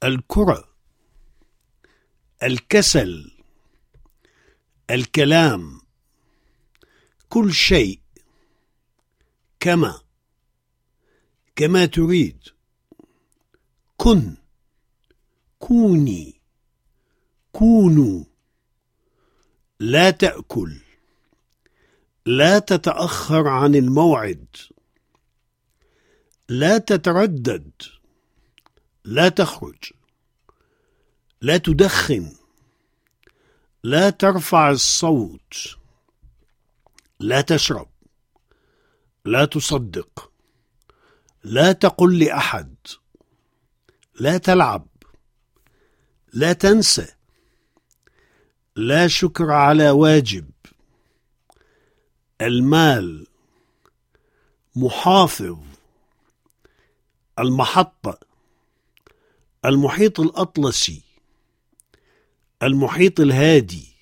الكرة، الكسل، الكلام، كل شيء، كما تريد، كن، كوني، كونوا، لا تأكل، لا تتأخر عن الموعد، لا تتردد، لا تخرج، لا تدخن، لا ترفع الصوت، لا تشرب، لا تصدق، لا تقل لأحد، لا تلعب، لا تنسى، لا شكر على واجب، المال، محافظ، المحطة، المحيط الأطلسي، المحيط الهادي،